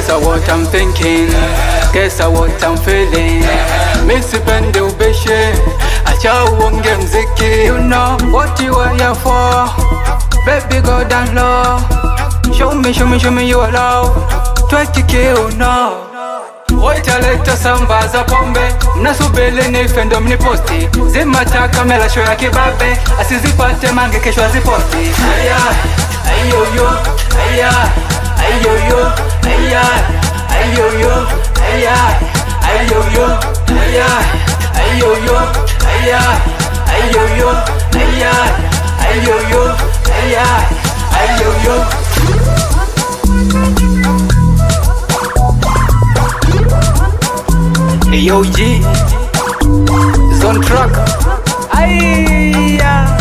Guess what I'm thinking, guess what I'm feeling. Missy pende ubeshe, acha uonge mziki. You know what you are here for, baby go down low. Show me your love, 20K or no. Waita leta samba za pombe, mnasubele nifendo mniposti. Zimata kamera show ya kibabe, asizipate mange kesho aziposti. Aya, ayoyo, aya, ayoyo, aya, ayoyo, aya, ayoyo, aya, ayoyo, aya, ayoyo, aya, ayoyo, aya, ayoyo. Yo G, Zone Truck. Ay, yeah.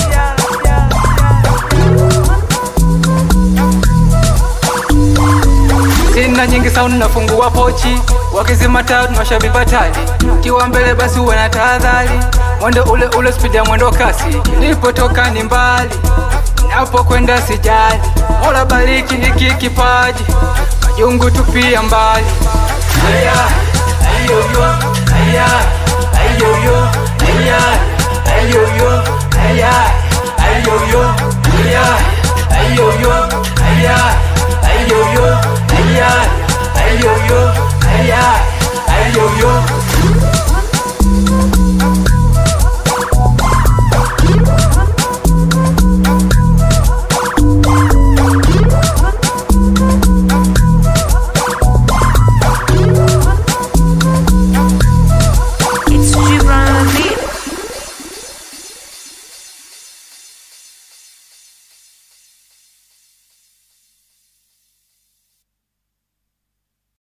Sina nyingi sound nafungua pochi, wakizima taa tunawasha batali. Kiwa mbele basi uwe na tahadhari, mwendo ule speed ya mwendo kasi. Nilipotoka ni mbali, napo kwenda sijali. Mola bariki hiki kipaji, majungu tupia mbali. Aya, ayoyo, aya.